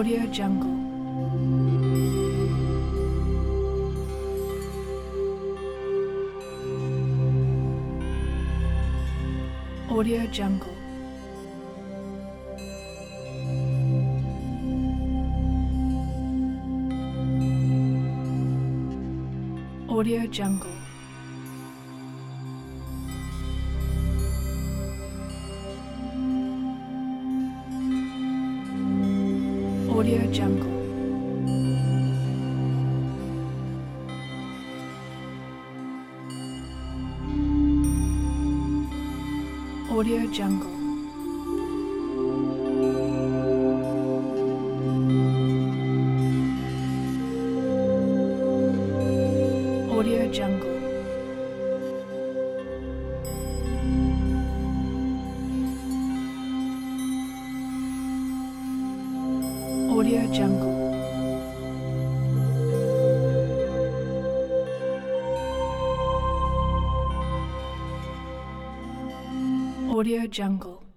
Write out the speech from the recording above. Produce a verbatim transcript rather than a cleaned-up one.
Audio Jungle. Audio Jungle. Audio Jungle. Audio Jungle. Audio Jungle. Audio Jungle. Audio Jungle. Audio Jungle.